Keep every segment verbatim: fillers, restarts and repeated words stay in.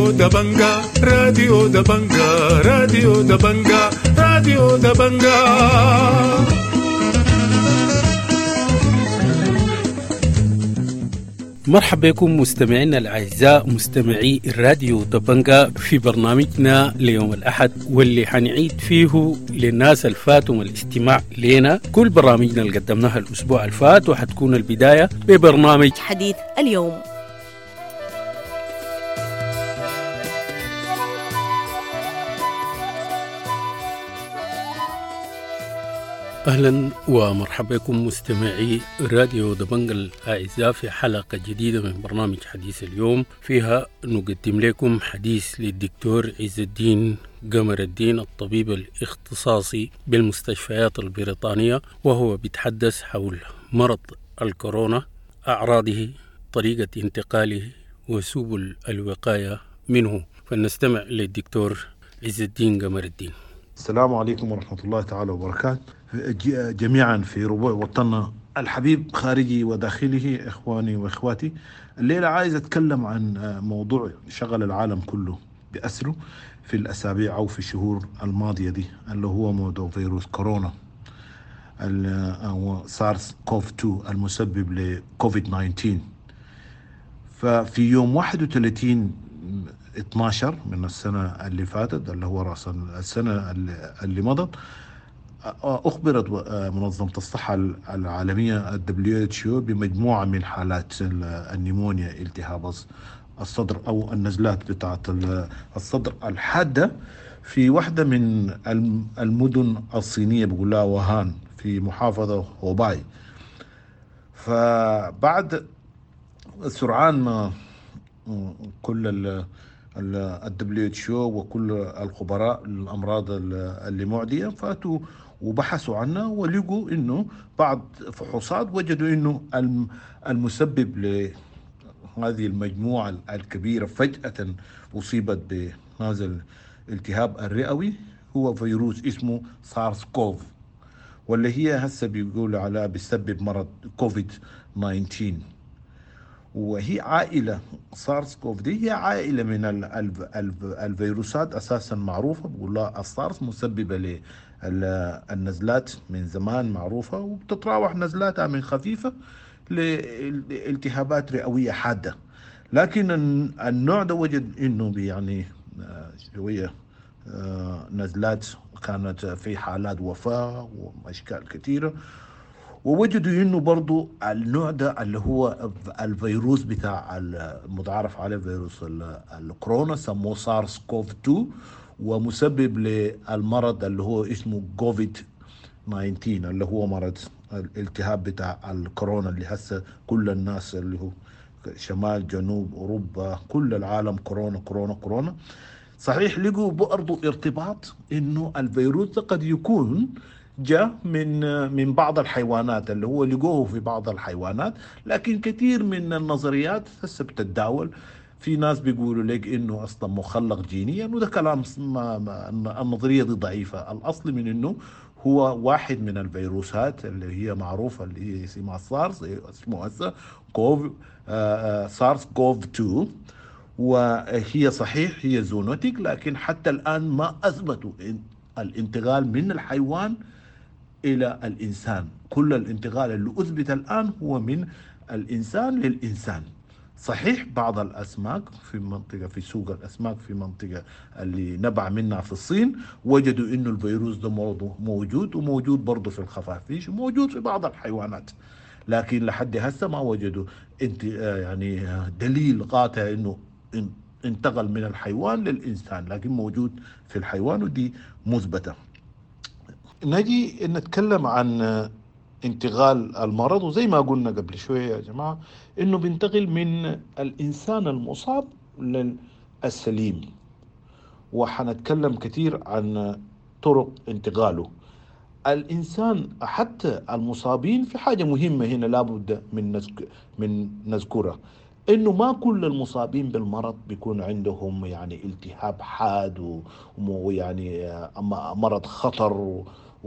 راديو دبنجا راديو دبنجا راديو دبنجا راديو دبنجا. مرحبا بكم مستمعينا الأعزاء مستمعي الراديو دبنجا في برنامجنا ليوم الأحد، واللي حنعيد فيه للناس الفاتهم الاستماع لنا كل برامجنا اللي قدمناها الأسبوع الفات، وحتكون البداية ببرنامج حديث اليوم. أهلا ومرحبا بكم مستمعي راديو دبنجا الأعزاء في حلقة جديدة من برنامج حديث اليوم، فيها نقدم لكم حديث للدكتور عز الدين قمر الدين، الطبيب الاختصاصي بالمستشفيات البريطانية، وهو بيتحدث حول مرض الكورونا، أعراضه، طريقة انتقاله، وسبل الوقاية منه. فلنستمع للدكتور عز الدين قمر الدين. السلام عليكم ورحمة الله تعالى وبركاته جميعا في ربوع وطننا الحبيب خارجي وداخله، إخواني وإخواتي. الليلة عايز أتكلم عن موضوع شغل العالم كله بأسره في الأسابيع أو في الشهور الماضية دي، اللي هو موضوع فيروس كورونا أو سارس كوف اثنين المسبب لكوفيد تسعة عشر. ففي يوم واحد وثلاثين اثنا عشر من السنة اللي فاتت، اللي هو رأس السنة اللي مضت، أخبرت منظمة الصحة العالمية دبليو إتش أو بمجموعة من حالات النيمونيا، التهاب الصدر أو النزلات بتاعة الصدر الحادة في واحدة من المدن الصينية بقولها ووهان في محافظة هوباي. فبعد سرعان ما كل ال الدبليو اتش او وكل الخبراء الامراض اللي معديه فاتوا وبحثوا عنها، ولقوا انه بعض فحوصات وجدوا انه المسبب لهذه المجموعه الكبيره فجاه اصيبت بهذا الالتهاب الرئوي هو فيروس اسمه سارس كوف، واللي هي هسه بيقولوا على بيسبب مرض كوفيد تسعة عشر. وهي عائلة سارس كوف دي هي عائلة من الفيروسات أساسا معروفة، بقول لها السارس مسببة للنزلات من زمان معروفة، وبتتراوح نزلاتها من خفيفة لالتهابات رئوية حادة. لكن النوع ده وجد إنه يعني شوية نزلات كانت في حالات وفاة وأشكال كثيرة، ووجدوا انه برضو النوع ده اللي هو الفيروس بتاع المتعارف عليه فيروس الكورونا سموه سارس كوف اثنين، ومسبب للمرض اللي هو اسمه كوفيد تسعة عشر اللي هو مرض الالتهاب بتاع الكورونا اللي هسه كل الناس اللي هو شمال جنوب اوروبا كل العالم كورونا كورونا كورونا. صحيح لقوا برضو ارتباط انه الفيروس ده قد يكون جاء من من بعض الحيوانات، اللي هو لقوه في بعض الحيوانات، لكن كثير من النظريات هسه بتتداول. في ناس بيقولوا لك انه اصلا مخلق جينيا، وده كلام ما ما النظريه دي ضعيفه. الاصل من انه هو واحد من الفيروسات اللي هي معروفه اللي هي اسمها سارس، اسمه هسه كوف آه سارس كوف اثنين، وهي صحيح هي زونوتيك، لكن حتى الان ما اثبتوا الانتقال من الحيوان إلى الإنسان. كل الانتقال اللي أثبت الآن هو من الإنسان للإنسان. صحيح بعض الأسماك في منطقة في سوق الأسماك في منطقة اللي نبع منها في الصين وجدوا إنه الفيروس ده موجود، وموجود برضه في الخفافيش وموجود في بعض الحيوانات، لكن لحد هسه ما وجدوا انت يعني دليل قاطع إنه انتقل من الحيوان للإنسان، لكن موجود في الحيوان ودي مثبتة. نجي نتكلم عن انتقال المرض، وزي ما قلنا قبل شوية يا جماعة انه بينتقل من الانسان المصاب للسليم، وحنتكلم كثير عن طرق انتقاله. الانسان حتى المصابين في حاجة مهمة هنا لابد من نذك من نذكرها، انه ما كل المصابين بالمرض بيكون عندهم يعني التهاب حاد ويعني مرض خطر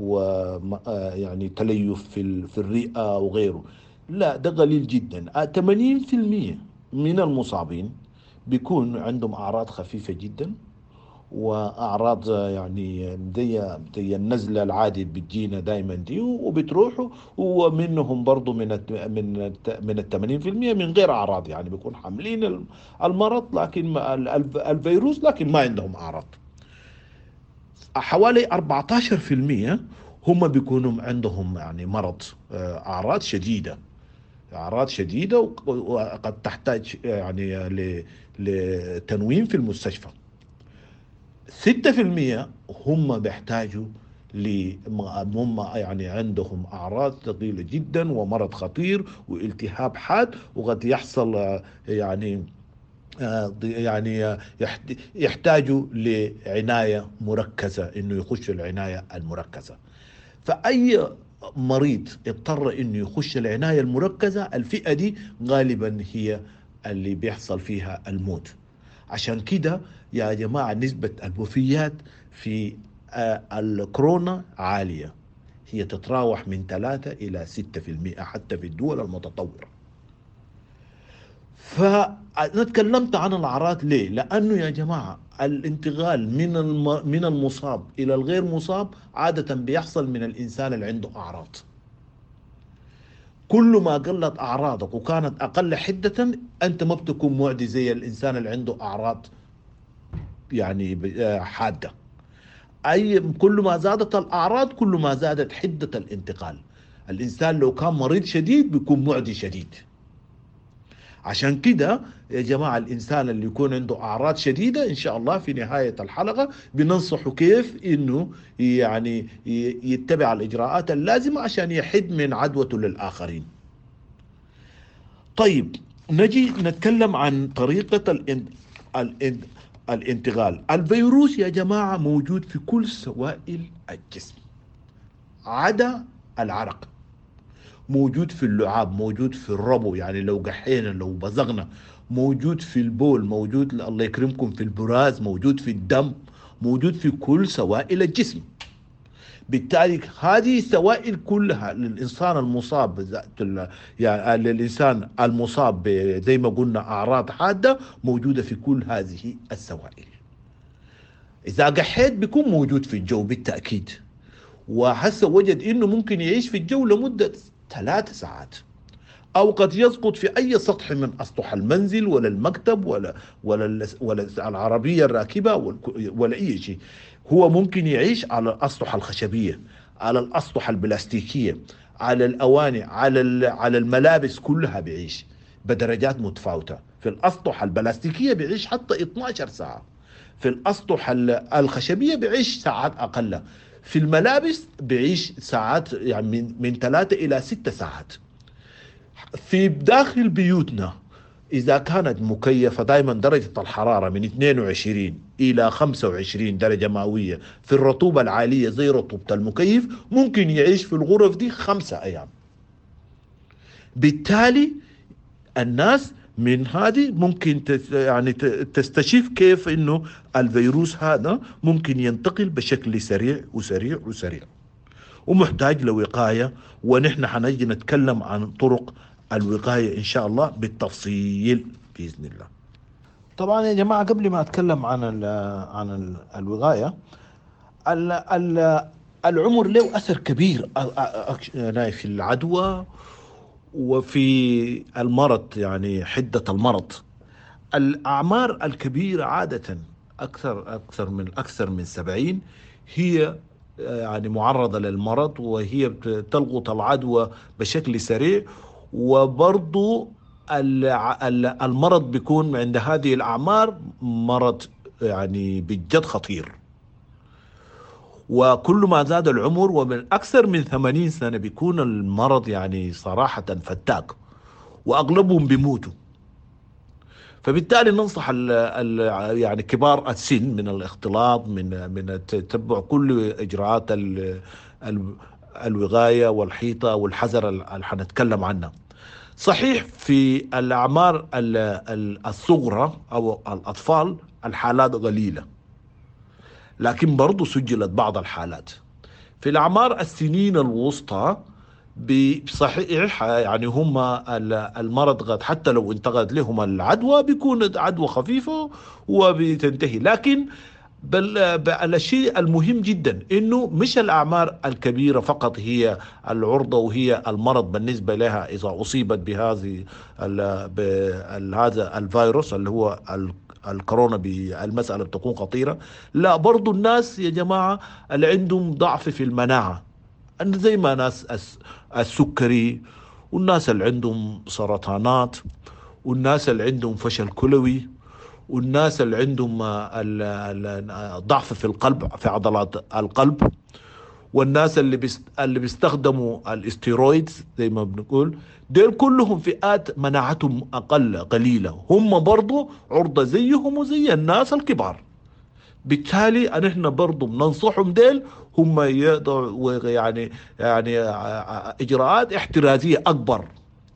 ويعني تليف في في الرئة وغيره. لا، ده قليل جدا. ثمانين بالمئة من المصابين بيكون عندهم أعراض خفيفة جدا، وأعراض يعني زي زي النزلة العادي بتجينا دائما دي وبتروحوا، ومنهم برضو من الت- من الت- من ال ثمانين في المئة من غير أعراض، يعني بيكون حاملين المرض لكن ما- ال- ال- الفيروس لكن ما عندهم أعراض. حوالي أربعة عشر في المئة هم بيكونوا عندهم يعني مرض، آه، أعراض شديدة، أعراض شديدة وق- وقد تحتاج يعني ل- لتنويم في المستشفى. ستة في المئة هم بيحتاجوا ل هم يعني عندهم أعراض ثقيلة جدا ومرض خطير والتهاب حاد، وقد يحصل آه، يعني آه، يعني آه، يحت- يحتاجوا لعناية مركزة، إنه يخش العناية المركزة. فأي مريض اضطر إنه يخش العناية المركزة، الفئة دي غالبا هي اللي بيحصل فيها الموت. عشان كده يا جماعة نسبة الوفيات في آه، الكورونا عالية، هي تتراوح من ثلاثة إلى ستة في المئة حتى في الدول المتطورة. فأنا تكلمت عن الأعراض ليه؟ لأنه يا جماعة الانتقال من الم... من المصاب إلى الغير مصاب عادة بيحصل من الإنسان اللي عنده أعراض. كل ما قلت أعراضك وكانت أقل حدة، أنت ما بتكون معدي زي الإنسان اللي عنده أعراض يعني ب- آه، حادة. أي كل ما زادت الأعراض كل ما زادت حدة الانتقال. الإنسان لو كان مريض شديد بيكون معدي شديد. عشان كده يا جماعة الإنسان اللي يكون عنده أعراض شديدة إن شاء الله في نهاية الحلقة بننصحه كيف إنه يعني ي- يتبع الإجراءات اللازمة عشان يحد من عدوته للآخرين. طيب نجي نتكلم عن طريقة الان... الان... الانتقال. الفيروس يا جماعة موجود في كل سوائل الجسم عدا العرق. موجود في اللعاب، موجود في الربو، يعني لو قحينا لو بزغنا، موجود في البول، موجود الله يكرمكم في البراز، موجود في الدم، موجود في كل سوائل الجسم. بالتالي هذه السوائل كلها للإنسان المصاب بذات ال- يعني للإنسان المصاب ب- زي ما قلنا أعراض حادة موجودة في كل هذه السوائل. إذا قحيت بيكون موجود في الجو بالتأكيد، وهسه وجد إنه ممكن يعيش في الجو لمدة ثلاث ساعات، أو قد يسقط في أي سطح من أسطح المنزل ولا المكتب ولا ولا ال- ولا العربية الراكبة ولا ولا أي شيء. هو ممكن يعيش على الأسطح الخشبية، على الأسطح البلاستيكية، على الأواني، على ال- على الملابس كلها بيعيش بدرجات متفاوتة. في الأسطح البلاستيكية بيعيش حتى اثناشر ساعة، في الأسطح ال- الخشبية بيعيش ساعات أقل، في الملابس بيعيش ساعات يعني من من ثلاثة إلى ستة ساعات. في داخل بيوتنا إذا كانت مكيفة دائما درجة الحرارة من اثنين وعشرين إلى خمسة وعشرين درجة مئوية، في الرطوبة العالية زي رطوبة المكيف ممكن يعيش في الغرف دي خمسة أيام. بالتالي الناس من هذه ممكن تس يعني ت- تستشف كيف إنه الفيروس هذا ممكن ينتقل بشكل سريع وسريع وسريع، ومحتاج لوقاية. ونحن حنجي نتكلم عن طرق الوقاية إن شاء الله بالتفصيل بإذن الله. طبعا يا جماعة قبل ما أتكلم عن ال عن ال الوقاية، ال ال العمر له أثر كبير أ- أ- أ- يعني في العدوى وفي المرض، يعني حدة المرض. الأعمار الكبيرة عادة أكثر أكثر من أكثر من سبعين هي آه، يعني معرضة للمرض، وهي بت- تلقط العدوى بشكل سريع. وبرضو الع- ال- المرض بيكون عند هذه الأعمار مرض يعني بجد خطير. وكل ما زاد العمر ومن أكثر من ثمانين سنة بيكون المرض يعني صراحة فتاك، وأغلبهم بيموتوا. فبالتالي ننصح ال ال يعني كبار السن من الاختلاط، من من تتبع كل اجراءات ال ال الوقايه والحيطه والحذر اللي حنتكلم عنها. صحيح في الاعمار ال- ال- الصغرى او الاطفال الحالات قليله، لكن برضو سجلت بعض الحالات. في الاعمار السنين الوسطى بصحيح يعني هم المرض قد حتى لو انتقلت لهم العدوى بيكون عدوى خفيفة وبتنتهي. لكن بل بل الشيء المهم جدا انه مش الاعمار الكبيره فقط هي العرضه وهي المرض بالنسبه لها اذا اصيبت بهذه هذا الفيروس اللي هو الكورونا، بالمساله بتكون خطيره. لا، برضو الناس يا جماعه اللي عندهم ضعف في المناعه، زي ما ناس السكري، والناس اللي عندهم سرطانات، والناس اللي عندهم فشل كلوي، والناس اللي عندهم ضعف في القلب، في عضلات القلب، والناس اللي بيست اللي بيستخدموا الاستيرويدز زي ما بنقول، دول كلهم فئات مناعتهم اقل قليله، هم برضو عرضه زيهم وزي الناس الكبار. بالتالي نحن برضو بننصحهم ديل هم يقدروا يعني يعني اجراءات احترازيه اكبر.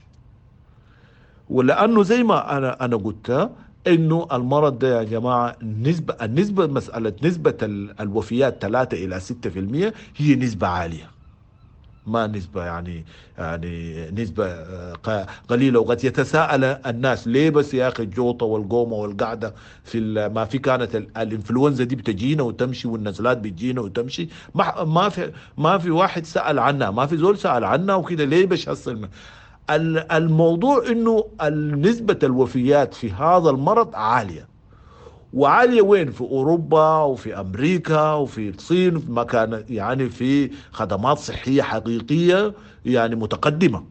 ولانه زي ما انا انا قلت انه المرض ده يا جماعه النسبه النسبه مساله نسبه الوفيات ثلاثة الى ستة في المية هي نسبه عاليه، ما نسبه يعني يعني نسبه قليله. وقد يتساءل الناس ليه بس يا اخي الجوطه والقومه والقعده في ما في كانت الانفلونزا دي بتجينا وتمشي والنزلات بتجينا وتمشي، ما ما في ما في واحد سال عنها، ما في زول سال عنها وكده، ليه بس هسه الموضوع انه نسبة الوفيات في هذا المرض عالية. وعالية وين؟ في اوروبا وفي امريكا وفي الصين، في مكان يعني في خدمات صحية حقيقية يعني متقدمة.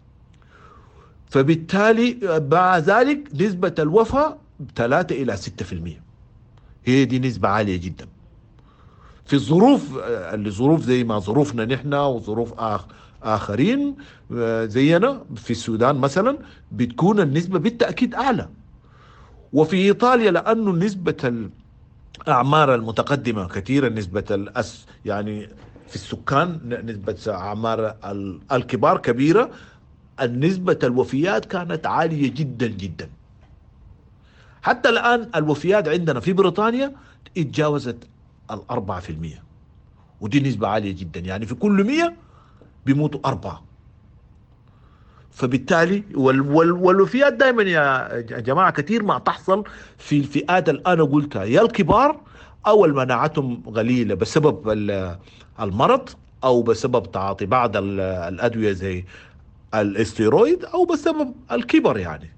فبالتالي مع ذلك نسبة الوفاة ثلاثة الى ستة في المية، هي دي نسبة عالية جدا. في الظروف اللي ظروف زي ما ظروفنا نحن وظروف آخر آخرين زينا في السودان مثلا بتكون النسبة بالتأكيد أعلى. وفي إيطاليا لأنه نسبة الأعمار المتقدمة كثيرا، نسبة الأس يعني في السكان نسبة أعمار الكبار كبيرة، النسبة الوفيات كانت عالية جدا جدا. حتى الآن الوفيات عندنا في بريطانيا اتجاوزت الأربعة في المية، ودي نسبة عالية جدا، يعني في كل مية بيموتوا أربعة. فبالتالي وال وال والوفيات دائما يا جماعة كثير ما تحصل في الفئات اللي أنا قلتها، يا الكبار أو مناعتهم قليلة بسبب المرض أو بسبب تعاطي بعض الأدوية زي الاستيرويد أو بسبب الكبر يعني.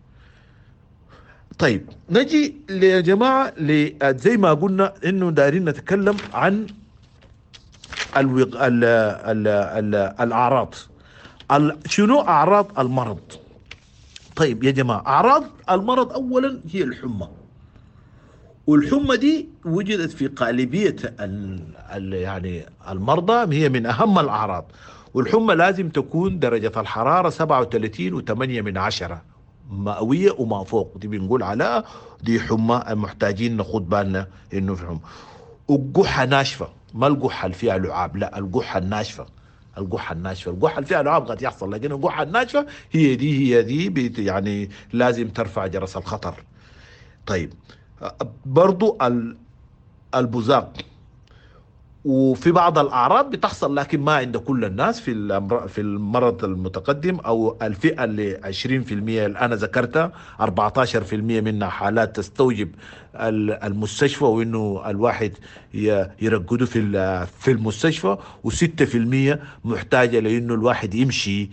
طيب نجي يا جماعة زي ما قلنا إنه دايرين نتكلم عن الوغ... ال... ال... ال... الأعراض. ال... شنو أعراض المرض؟ طيب يا جماعة أعراض المرض أولا هي الحمى، والحمى دي وجدت في غالبية ال... ال... يعني المرضى، هي من أهم الأعراض. والحمى لازم تكون درجة الحرارة سبعة وثلاثين وثمانية من عشرة مئوية وما فوق، دي بنقول عليها دي حمى محتاجين ناخد بالنا إنه في حمى. والقحة ناشفة، ما القحة اللي فيها لعاب، لا القحة الناشفة، القحة الناشفة. القحة اللي فيها لعاب قد يحصل، لكن القحة الناشفة هي دي هي دي بيت يعني لازم ترفع جرس الخطر. طيب برضو البزاق، وفي بعض الأعراض بتحصل لكن ما عند كل الناس في في المرض المتقدم أو الفئة اللي عشرين في المية اللي أنا ذكرتها، أربعة عشر في المية منها حالات تستوجب المستشفى وإنه الواحد يرقده في في المستشفى، وستة في المية محتاجة لإنه الواحد يمشي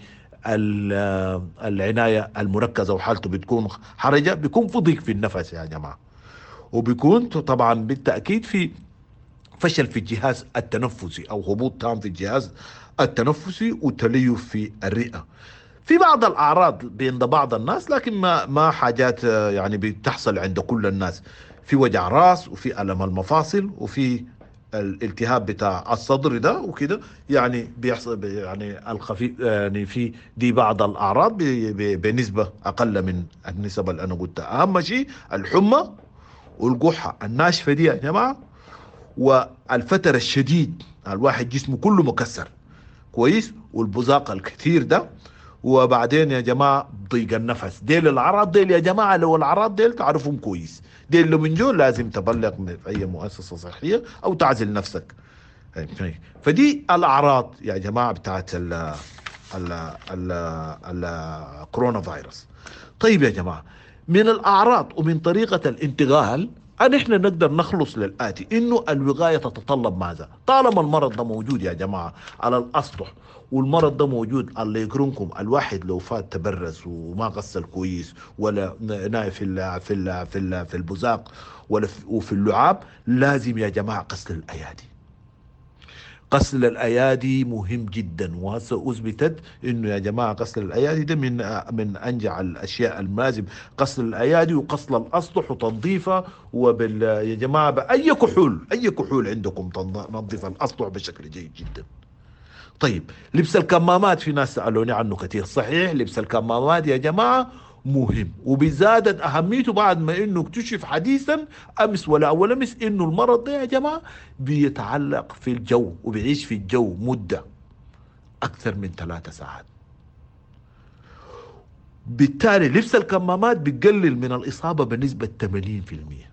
العناية المركزة وحالته بتكون حرجة، بيكون في ضيق في النفس يا جماعة، وبيكون طبعا بالتأكيد في فشل في الجهاز التنفسي أو هبوط تام في الجهاز التنفسي وتليف في الرئة. في بعض الأعراض بين بعض الناس لكن ما ما حاجات يعني بتحصل عند كل الناس، في وجع راس وفي ألم المفاصل وفي الالتهاب بتاع الصدر ده وكده، يعني بيحصل يعني الخفيف يعني في دي بعض الأعراض بنسبة أقل من النسب اللي أنا قلتها. أهم شيء الحمى والقحة الناشفة دي يا جماعة، والفتر الشديد الواحد جسمه كله مكسر كويس، والبزاق الكثير ده، وبعدين يا جماعة ضيق النفس. ديل الأعراض ديل يا جماعة، لو الأعراض ديل تعرفهم كويس، ديل لو من جول لازم تبلغ من أي مؤسسة صحية أو تعزل نفسك. فدي الأعراض يا جماعة بتاعت الكورونا فيروس. طيب يا جماعة، من الأعراض ومن طريقة الانتقال أن إحنا نقدر نخلص للآتي، إنه الوقاية تتطلب ماذا؟ طالما المرض ده موجود يا جماعة على الأسطح، والمرض ده موجود، الله يكرمكم، الواحد لو فات تبرز وما غسل كويس ولا ناي في ال في ال في ال في البزاق ولا في وفي اللعاب، لازم يا جماعة غسل الأيادي. غسل الايادي مهم جدا، وهسه اثبتت انه يا جماعه غسل الايادي ده من من انجع الاشياء اللازم. غسل الايادي وغسل الاسطح وتنظيفها، وبال يا جماعه باي كحول، اي كحول عندكم تنظف الاسطح بشكل جيد جدا. طيب، لبس الكمامات، في ناس سالوني عنه كثير. صحيح، لبس الكمامات يا جماعه مهم، وبزادت اهميته بعد ما انه اكتشف حديثا امس ولا اول امس انه المرض ده يا جماعه بيتعلق في الجو وبيعيش في الجو مده اكثر من ثلاثة ساعات. بالتالي لبس الكمامات بيقلل من الاصابه بنسبه ثمانين بالمئة.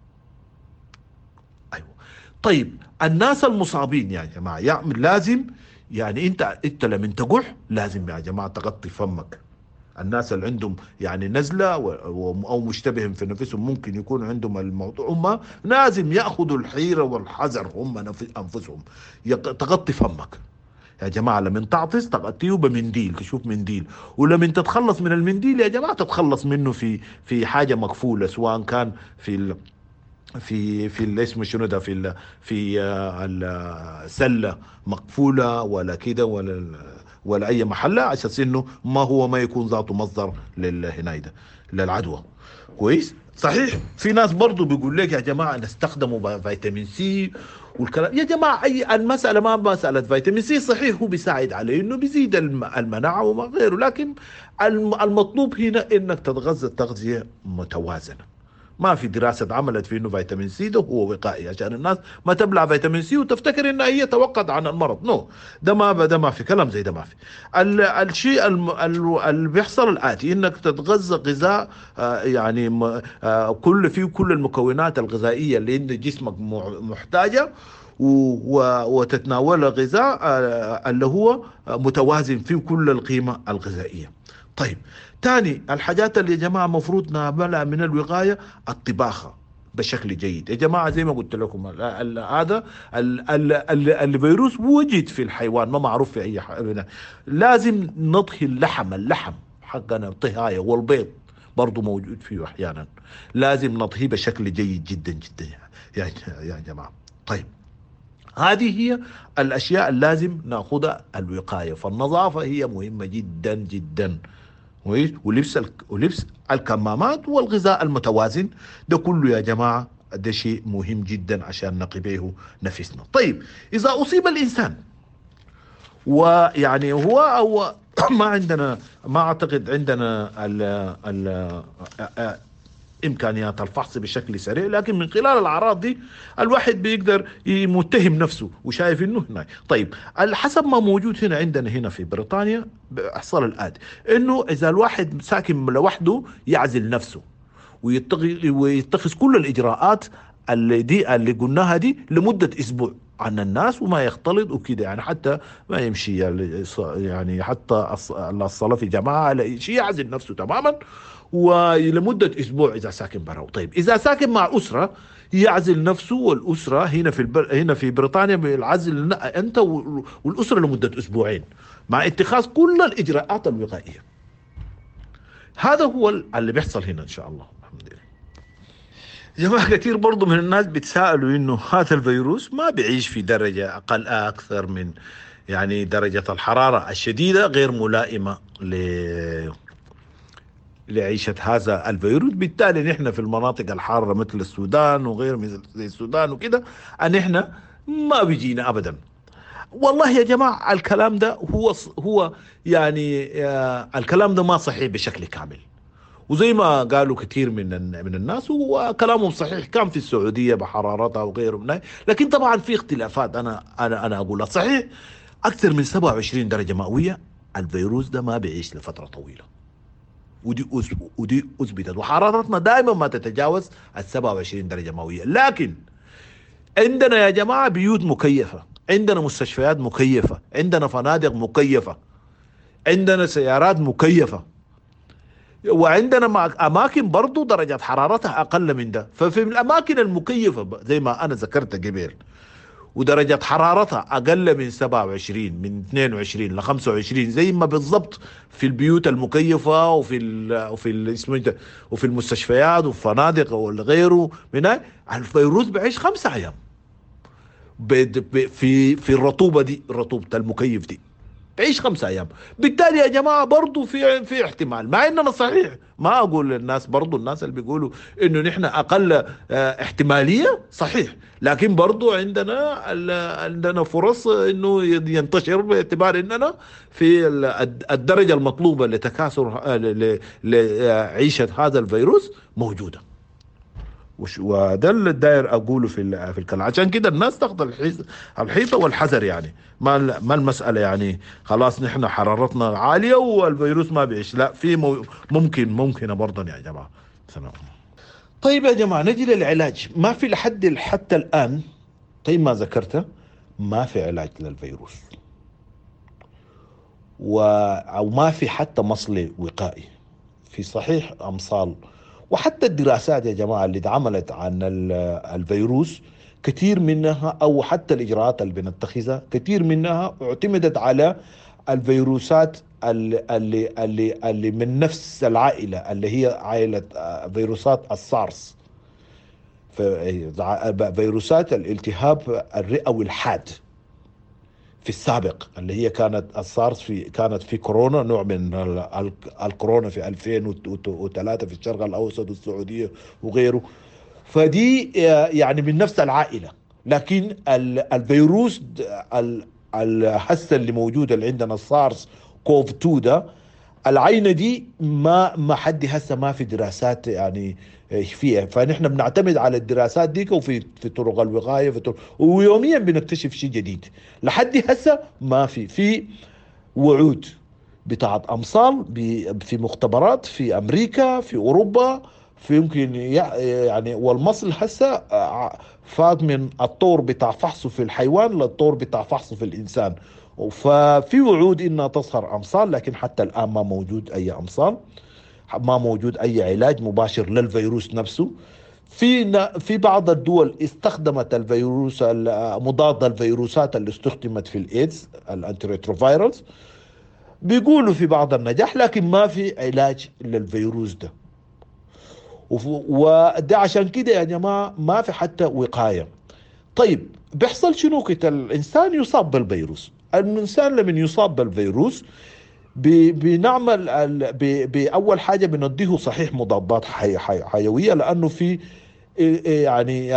ايوه. طيب، الناس المصابين يا جماعه يعمل لازم، يعني انت انت لما تقح لازم يا جماعه تغطي فمك. الناس اللي عندهم يعني نزلة أو مشتبه في نفسهم ممكن يكون عندهم الموضوع، هم لازم يأخذوا الحيرة والحذر هم أنفسهم. تغطي فمك يا جماعة، لما تعطس تغطيه بمنديل، تشوف منديل، ولما تتخلص من المنديل يا جماعة تتخلص منه في في حاجة مقفولة، سواء كان في ال في في اسمه شنو ده، في ال في السلة مقفولة ولا كده ولا ولا اي محله، عشان انه ما هو ما يكون ذاته مصدر للهنايده للعدوى. كويس. صحيح، في ناس برضو بيقول لك يا جماعه نستخدموا فيتامين سي والكلام. يا جماعه اي المساله ما مساله فيتامين سي، صحيح هو بيساعد على انه بيزيد المناعه وما غيره، لكن المطلوب هنا انك تتغذى تغذيه متوازنه. ما في دراسة عملت في انه فيتامين سي ده هو وقائي عشان الناس ما تبلع فيتامين سي وتفتكر انها هي توقد عن المرض. نو، ده ما ده ما في كلام زي ده، ما في. الشيء اللي بيحصل الآتي، انك تتغذى غذاء آه يعني آه كل فيه كل المكونات الغذائية اللي عند جسمك محتاجة، وتتناول غذاء آه اللي هو متوازن فيه كل القيمة الغذائية. طيب، تاني الحاجات اللي يا جماعة مفروض نعملها من الوقاية، الطباخة بشكل جيد. يا جماعة زي ما قلت لكم، هذا الفيروس وجد في الحيوان، ما معروف في أي حيوان. لازم نطهي اللحم، اللحم حقنا طهاية، والبيض برضو موجود فيه أحيانا، لازم نطهيه بشكل جيد جدا جدا يا يا جماعة. طيب، هذه هي الأشياء اللازم نأخذها الوقاية، فالنظافة هي مهمة جدا جدا. ولبس ولبس الكمامات والغذاء المتوازن، ده كله يا جماعة ده شيء مهم جدا عشان نقي به نفسنا. طيب، إذا أصيب الإنسان ويعني هو أو ما عندنا، ما أعتقد عندنا ال ال إمكانيات الفحص بشكل سريع، لكن من خلال الأعراض دي الواحد بيقدر يمتهم نفسه وشايف إنه هنا. طيب، حسب ما موجود هنا عندنا هنا في بريطانيا بيحصل الآتي، إنه إذا الواحد ساكن لوحده يعزل نفسه ويتخذ كل الإجراءات اللي دي اللي قلناها دي لمدة أسبوع عن الناس، وما يختلط وكده، يعني حتى ما يمشي يعني حتى الصلاة في جماعة لا شيء، يعزل نفسه تماما ولمدة أسبوع إذا ساكن برا. طيب، إذا ساكن مع أسرة يعزل نفسه والأسرة هنا في البر... هنا في بريطانيا بالعزل أنت والأسرة لمدة أسبوعين مع اتخاذ كل الإجراءات الوقائية. هذا هو اللي بيحصل هنا إن شاء الله. الحمد لله. جماعة كثير برضو من الناس بيتساءلوا إنه هذا الفيروس ما بيعيش في درجة أقل أكثر من يعني درجة الحرارة الشديدة غير ملائمة ل لعيشة هذا الفيروس. بالتالي نحن في المناطق الحارة مثل السودان وغير مثل زي السودان وكده، أن احنا ما بيجينا أبدا. والله يا جماعة الكلام ده هو هو يعني آه الكلام ده ما صحيح بشكل كامل، وزي ما قالوا كثير من من الناس هو كلامهم صحيح، كان في السعودية بحرارتها وغيره منها، لكن طبعا في اختلافات. أنا أنا أنا أقولها صحيح أكثر من سبعة وعشرين درجة مئوية الفيروس ده ما بيعيش لفترة طويلة، ودي ودي اثبتت، وحرارتنا دائما ما تتجاوز ال سبعة وعشرين درجه مئويه. لكن عندنا يا جماعه بيوت مكيفه، عندنا مستشفيات مكيفه، عندنا فنادق مكيفه، عندنا سيارات مكيفة، وعندنا أماكن برضو درجة حرارتها أقل من ده. ففي الأماكن المكيفة زي ما أنا ذكرت قبل ودرجة حرارتها أقل من سبعة وعشرين، من اثنين وعشرين ل خمسة وعشرين، زي ما بالضبط في البيوت المكيفة وفي ال وفي ال وفي المستشفيات والفنادق وغيره من هاي، الفيروس بعيش خمسة أيام في في الرطوبة دي، رطوبة المكيف دي تعيش خمسة أيام. بالتالي يا جماعة برضو في في احتمال، مع إننا صحيح ما أقول للناس، برضو الناس اللي بيقولوا إنه نحن أقل اه احتمالية، صحيح، لكن برضو عندنا عندنا فرص إنه ينتشر، باعتبار إننا في الدرجة المطلوبة لتكاثر لعيشة هذا الفيروس موجودة. وده اللي داير اقوله في في الكلام. عشان كده الناس تاخذ الحيطه والحذر، يعني ما ما المساله يعني خلاص نحن حرارتنا عاليه والفيروس ما بيعيش، لا، في ممكن ممكن برضه يا جماعه. سلام. طيب يا جماعه نجي للعلاج. ما في لحد حتى الان، طيب ما ذكرته، ما في علاج للفيروس، و او ما في حتى مصل وقائي. في صحيح امصال، وحتى الدراسات يا جماعة اللي اتعملت عن الفيروس كثير منها، أو حتى الإجراءات اللي بنتخذها كثير منها اعتمدت على الفيروسات اللي, اللي, اللي, اللي من نفس العائلة، اللي هي عائلة فيروسات السارس، فيروسات الالتهاب الرئوي الحاد في السابق، اللي هي كانت السارس في كانت في كورونا، نوع من الكورونا في ألفين وثلاثة في الشرق الأوسط والسعودية وغيره. فدي يعني من نفس العائلة، لكن الفيروس الحسة اللي موجودة اللي عندنا السارس كوف اثنين ده، العينة دي ما ما حد هسه ما في دراسات يعني فيها، فنحن بنعتمد على الدراسات دي وفي في طرق الوقاية في طرق، ويوميا بنكتشف شيء جديد. لحد هسه ما في في وعود بتاعت أمصال في مختبرات في أمريكا في أوروبا، في يمكن يعني، والمصل هسه فات من الطور بتاع فحصه في الحيوان للطور بتاع فحصه في الإنسان. ففي وعود انها تظهر امصال، لكن حتى الان ما موجود اي امصال، ما موجود اي علاج مباشر للفيروس نفسه. في في بعض الدول استخدمت الفيروس مضاد الفيروسات اللي استخدمت في الايدز، الانتيريتروفيرالز، بيقولوا في بعض النجاح، لكن ما في علاج للفيروس ده. وده عشان كده يا جماعه ما في حتى وقايه. طيب بيحصل شنو كده؟ الانسان يصاب بالفيروس. الانسان لما يصاب بالفيروس بنعمل باول حاجه بنديه صحيح مضادات حي حي حيويه، لانه في يعني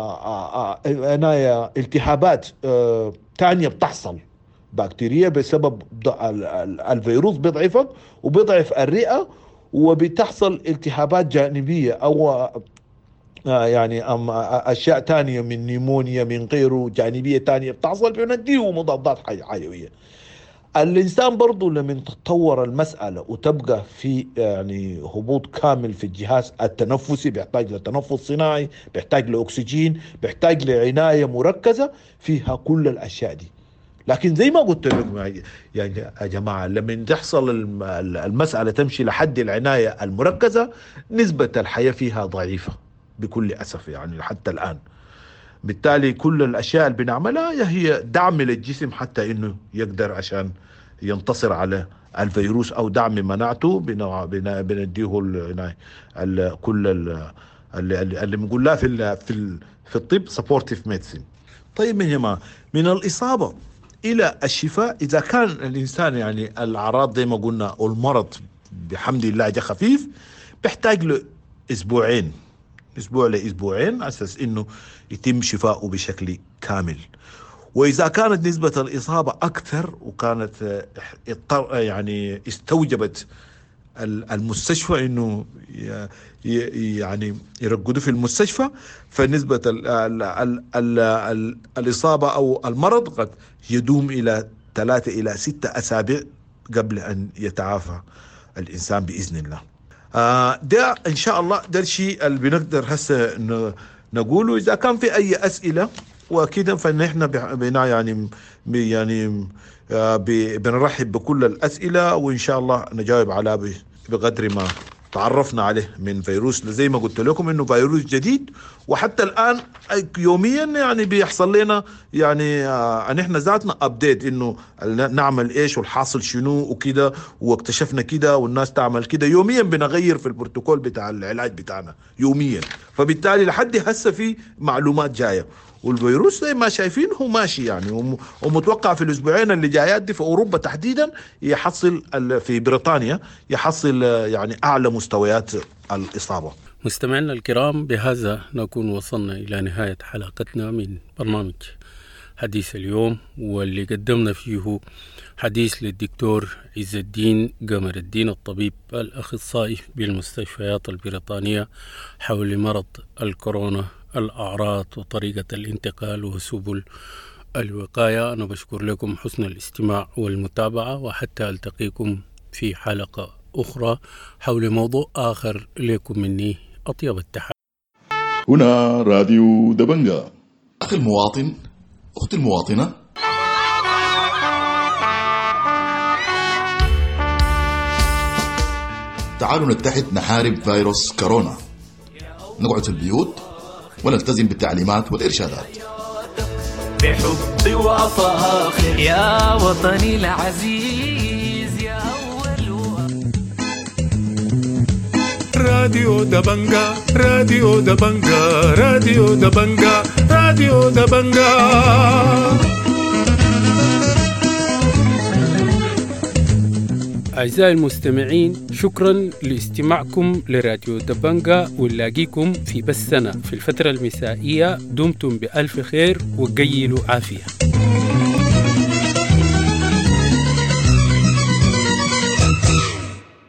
عناية التهابات ثانيه بتحصل بكتيريا بسبب الفيروس، بيضعفك وبيضعف الرئه، وبتحصل التهابات جانبيه او يعني اشياء تانية من نيمونيا من غيره جانبية تانية بتحصل، بنديه مضادات حيوية. الانسان برضو لما تتطور المسألة وتبقى في يعني هبوط كامل في الجهاز التنفسي، بيحتاج لتنفس صناعي، بيحتاج لاكسجين، بيحتاج لعناية مركزة فيها كل الاشياء دي. لكن زي ما قلت لكم يا جماعة، لما تحصل المسألة تمشي لحد العناية المركزة، نسبة الحياة فيها ضعيفة بكل أسف يعني حتى الآن. بالتالي كل الأشياء اللي بنعملها هي دعم للجسم حتى إنه يقدر عشان ينتصر على الفيروس، أو دعم مناعته بنديه ال كل اللي اللي بنقول لها في في في الطب سبورتيف ميديسين. طيب يا جماعة، من الإصابة إلى الشفاء، إذا كان الإنسان يعني الأعراض زي ما قلنا والمرض بحمد الله جا خفيف، بيحتاج له أسبوعين اسبوع لاسبوعين اساس انه يتم شفاؤه بشكل كامل. واذا كانت نسبة الاصابة اكثر وكانت يعني استوجبت المستشفى انه يعني يرقدوا في المستشفى، فنسبة ال ال ال ال ال الاصابة او المرض قد يدوم الى ثلاثة الى ستة اسابيع قبل ان يتعافى الانسان باذن الله. آه ده ان شاء الله ده الشيء اللي بنقدر هسه نقوله. اذا كان في اي اسئله وكده فنحن بنا يعني يعني بنرحب بكل الأسئلة، وإن شاء الله نجاوب على بقدر ما تعرفنا عليه من فيروس. زي ما قلت لكم إنه فيروس جديد، وحتى الآن يوميا يعني بيحصل لنا يعني أن إحنا ذاتنا أبديت إنه نعمل إيش والحاصل شنو وكده، واكتشفنا كده والناس تعمل كده. يوميا بنغير في البروتوكول بتاع العلاج بتاعنا يوميا، فبالتالي لحد هسه في معلومات جاية. والفيروس زي ما شايفين هو ماشي يعني، ومتوقع في الأسبوعين اللي جايات دي في أوروبا تحديدا يحصل في بريطانيا يحصل يعني أعلى مستويات الإصابة. مستمعينا الكرام، بهذا نكون وصلنا إلى نهاية حلقتنا من برنامج حديث اليوم، واللي قدمنا فيه حديث للدكتور عز الدين قمر الدين، الطبيب الأخصائي بالمستشفيات البريطانية، حول مرض الكورونا، الأعراض وطريقة الانتقال وسبل الوقاية. أنا بشكر لكم حسن الاستماع والمتابعة، وحتى ألتقيكم في حلقة أخرى حول موضوع آخر. لكم مني أطيب التحيات. هنا راديو دبنجا. أخي المواطن، أختي المواطنة، تعالوا نتحد نحارب فيروس كورونا. نقعد في البيوت ونلتزم بالتعليمات والإرشادات بحب وفاخر يا وطني العزيز يا أول راديو دبنجا راديو دبنجا راديو دبنجا راديو دبنجا. أعزائي المستمعين، شكرا لاستماعكم لراديو دبنجا، ونلاقيكم في بثنا في الفترة المسائية. دمتم بألف خير وقيلوا عافية.